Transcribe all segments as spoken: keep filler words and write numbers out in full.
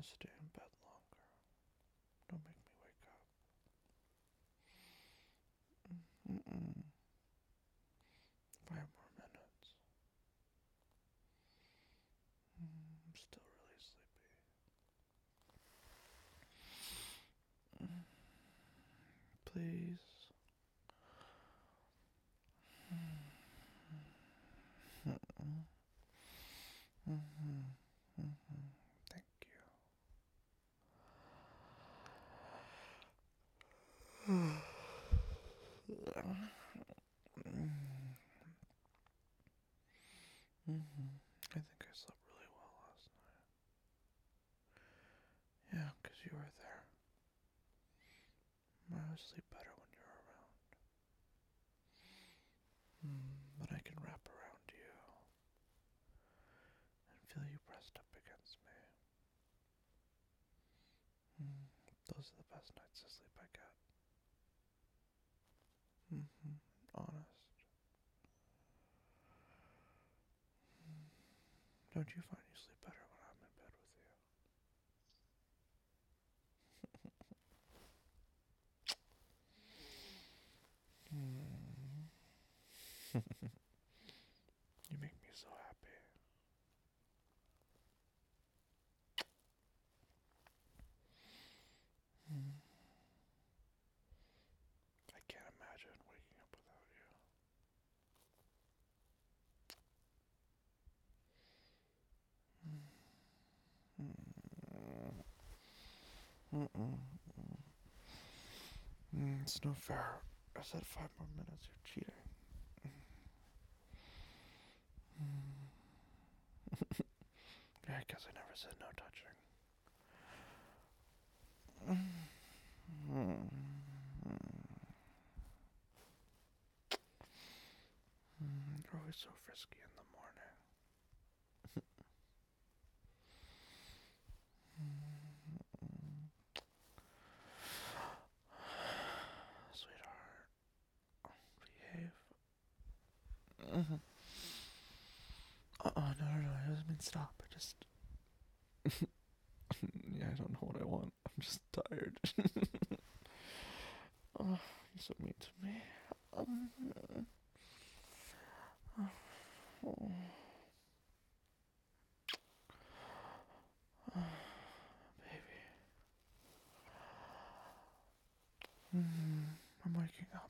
stay in bed longer. Don't make me wake up. Mm-mm. Five more minutes. Mm, I'm still really sleepy. Mm, please. Mm-mm. Mm-hmm. Mm-hmm. Thank you. Mm-hmm. I think I slept really well last night. Yeah, 'cause you were there. I always sleep better when you're around. Mm, but I can wrap around you and feel you pressed up against me. Mm, those are the best nights of sleep I get. Mm-hmm. Honest. Mm. Don't you find you sleep better when I'm in bed with you? Mm. You make me so happy. Mm. I can't imagine waking up without you. Mm. Mm-mm. Mm, it's no fair. I said five more minutes. You're cheating. Mm. Yeah, I guess I never said no touching. Mm. Mm. You're always so frisky in the morning. Mm. Sweetheart, behave. Mm-hmm. Uh-uh, no, no, no, it doesn't mean stop. I just... yeah, I don't know what I want. I'm just tired. Oh, you're so mean to me. Um, oh, baby. Mm, I'm waking up.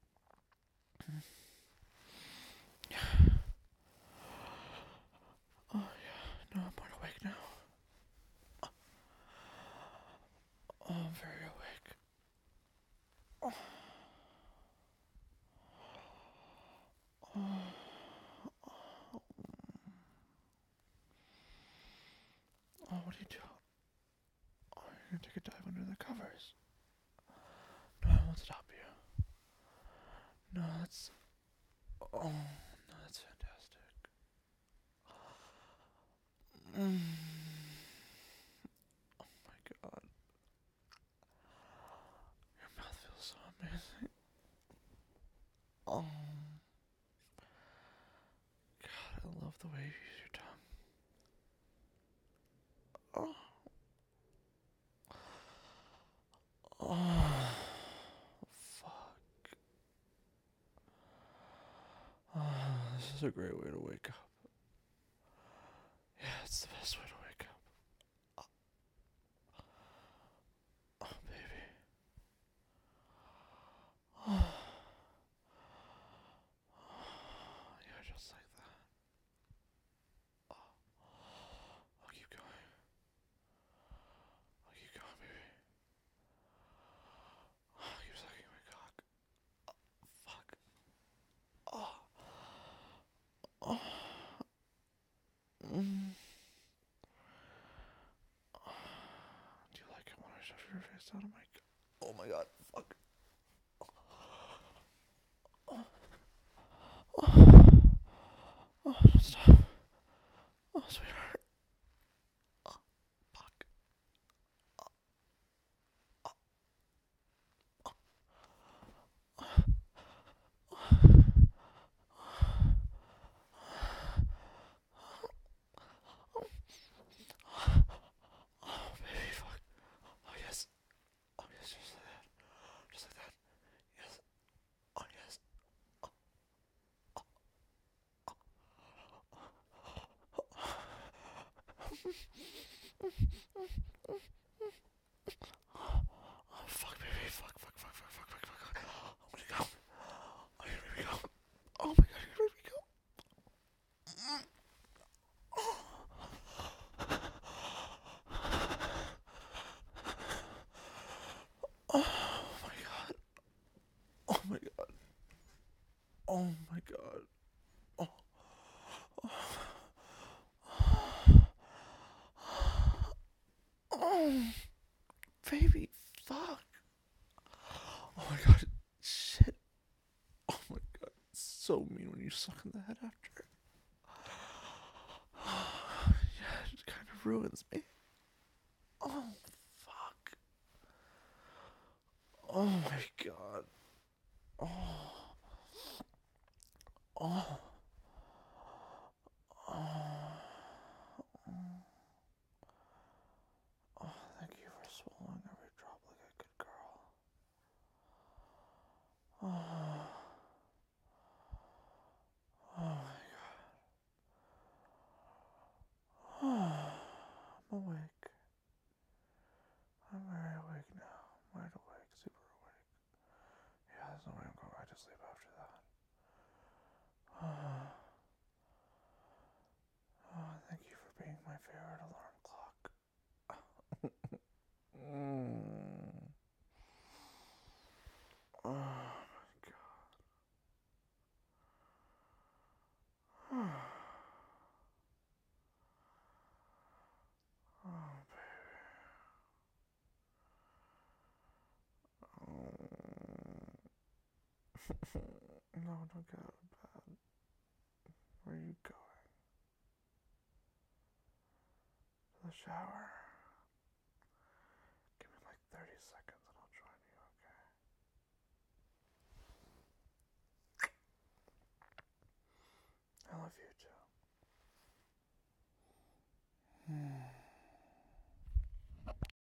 Oh, yeah. No, I'm more awake now. Oh, I'm very awake. Oh, oh, what are you doing? Oh, you're gonna take a dive under the covers. No, I won't stop you. No, that's... Oh, no, that's fantastic. Mm. Oh my god. Your mouth feels so amazing. Oh, God, I love the way you use your tongue. Oh, oh, fuck. Oh, this is a great way to wake up. Yeah, it's the best way to wake up. Oh, baby. Oh, you're just like that. Oh, I'll keep going. I'll keep going, baby. Oh, keep sucking my cock. Fuck. Oh. Oh. Mm. Do you like it when I shove your face out of my... Oh my god, fuck. Oh, oh, stop. Oh, sweetheart. Oh, fuck. Oh, fuck, baby. Fuck, fuck, fuck, fuck, fuck, fuck, fuck. Oh, my god. Oh, here we go. Oh, my god, here we go. Oh, my god. Oh, my god. Oh, my god. Oh. Oh, baby, fuck. Oh my god, shit. Oh my god, it's so mean when you suck in the head after. Yeah, it kind of ruins me. Oh, fuck. Oh my god. Oh. Oh. Oh. Oh, thank you for swallowing every drop like a good girl. Oh. Oh my god. Oh. I'm awake. I'm very awake now. Wide awake, super awake. Yeah, there's no way I'm going right to sleep after that. Oh. Oh, thank you for being my favorite alarm clock. Mm. Oh my god. Oh, baby. Oh. No, don't get out of bed. Where are you going? To the shower? Give me like thirty seconds and I'll join you, okay? I love you too.